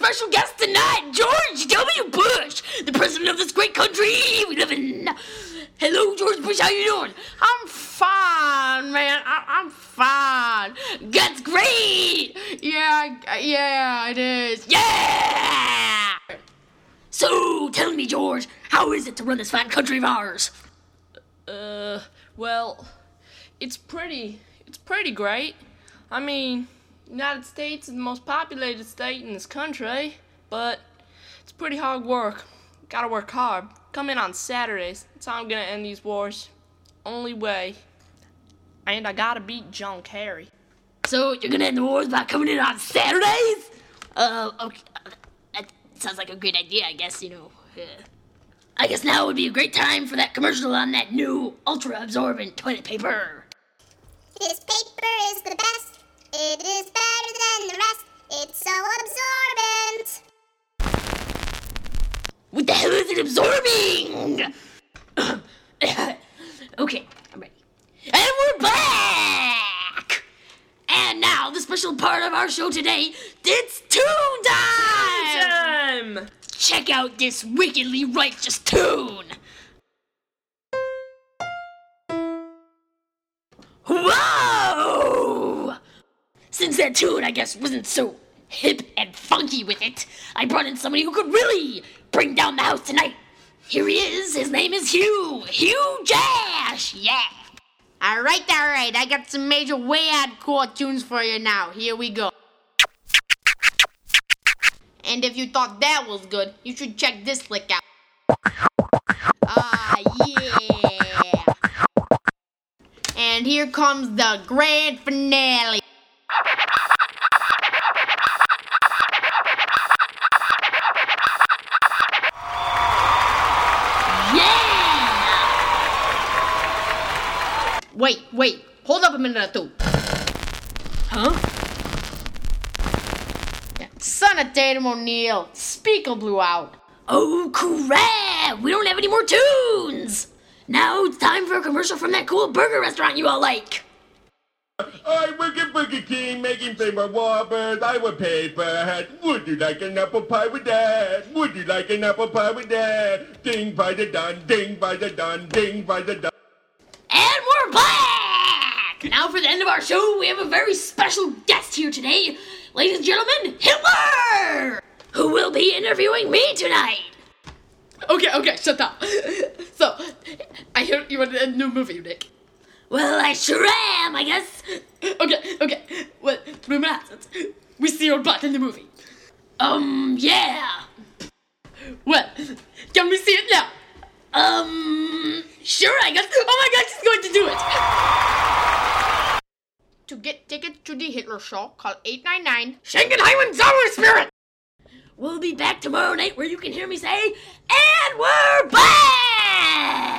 special guest tonight, George W. Bush, the president of this great country we live in. Hello, George Bush, how you doing? I'm fine, man. I'm fine. That's great! Yeah, it is. Yeah! So, tell me, George, how is it to run this fine country of ours? Well, it's pretty great. I mean, United States is the most populated state in this country, but it's pretty hard work. Gotta work hard. Come in on Saturdays. That's how I'm gonna end these wars. Only way. And I gotta beat John Kerry. So, you're gonna end the wars by coming in on Saturdays? Okay. That sounds like a great idea, I guess, I guess now would be a great time for that commercial on that new ultra-absorbent toilet paper. This paper is the best. It is better than the rest. It's so absorbent. What the hell is it absorbing? Okay, I'm ready. And we're back! And now, the special part of our show today, it's Tune Time! Check out this wickedly righteous tune! Whoa! Since that tune, I guess, wasn't so hip and funky with it, I brought in somebody who could really bring down the house tonight. Here he is. His name is Hugh. Hugh Jash. Yeah. All right. I got some major way hardcore tunes for you now. Here we go. And if you thought that was good, you should check this lick out. Yeah. And here comes the grand finale. Wait, hold up a minute or two. Huh? Yeah. Son of Tatum O'Neal, speaker blew out. Oh, crap! We don't have any more tunes! Now it's time for a commercial from that cool burger restaurant you all like. I work at Burger King making flavor Whoppers. I would pay for that. Would you like an apple pie with that? Would you like an apple pie with that? Ding by the dun, ding by the dun, ding by the dun. And we're back! Now for the end of our show, we have a very special guest here today. Ladies and gentlemen, Hitler! Who will be interviewing me tonight. Okay, shut up. So, I hear you in a new movie, Nick. Well, I sure am, I guess. Okay. Well, rumor has it, we see your butt in the movie. Yeah. Well, can we see it now? Sure, I guess. Oh my God, she's going to do it. To get tickets to the Hitler Show, call 899 Schengenheimen Zauberspirit. We'll be back tomorrow night where you can hear me say, and we're back!